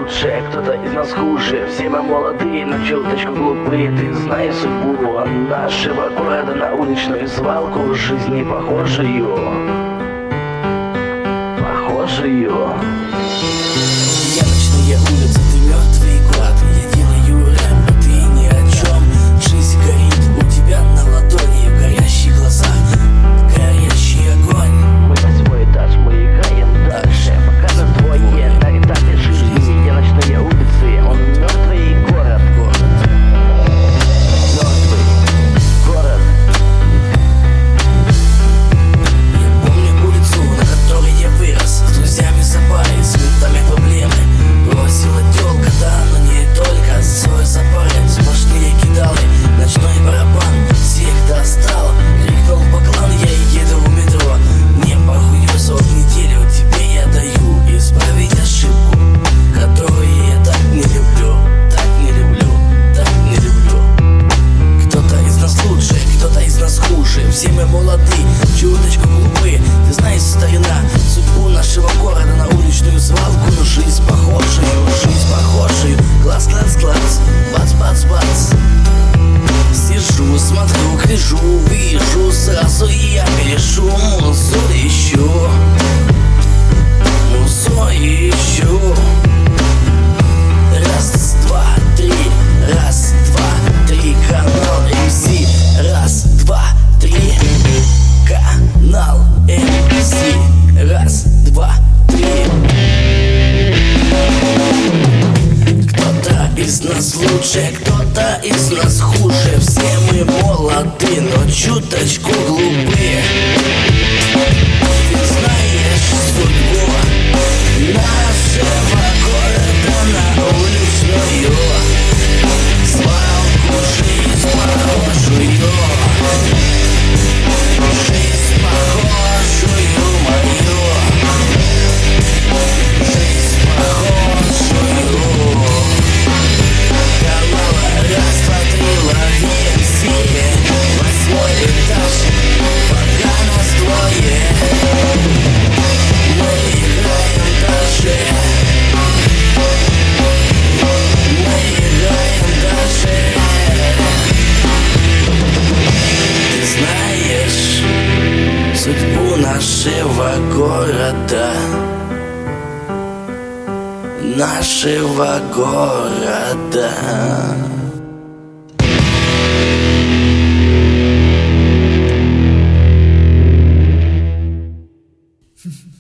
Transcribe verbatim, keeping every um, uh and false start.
лучше, кто-то из нас хуже. Все мы молодые, но чуточку глупые. Ты знаешь судьбу нашего города, на уличную свалку, жизни похожую, похожую. Я ночные улицы, ты мертвый город. Я делаю рэп, а ты ни о чем. Жизнь горит у тебя на ладони, в горящих глазах горящий огонь. Мы восьмой этаж, мы играем дальше, пока на двое на этапе жизни. Я ночные улицы, он мертвый город. Мертвый город. Я помню улицу, на которой я вырос, с друзьями за парой, с ментами проблемы. Бросила тёлка, да, но не только. Свой запарен, сплошные кидалы, ночной барабан всех достал. Крикнул баклан, я еду в метро. Мне похуй, срок неделю тебе я даю исправить ошибку, которую я так не люблю, так не люблю, так не люблю. Кто-то из нас лучше, кто-то из нас хуже. Все мы молоды, чуточку глупы. Ты знаешь, старина, судьбу нашего города, на уличную свалку, но жизнь похожую, жизнь похожую. Класс, класс, класс, бац, бац, бац. Сижу, смотрю, гляжу, вижу, сразу я перешу музу ищу, музу ищу. Раз, два, три, раз, два, три, канал эм си. Раз, два, три, канал эм си. Раз, два, три. Кто-то из нас лучше, кто-то из нас хуже. Все мы молоды, но чуточку глупые. Ты знаешь судьбу нашего города, на уличную свалку, жизнь похожую, жизнь похожую мою, жизнь похожую. Канала раз, два, три, лови эм си. Восьмой этаж, пока нас двое. Мы играем даже, мы играем даже. Ты знаешь судьбу нашего города, нашего города. Ха-ха.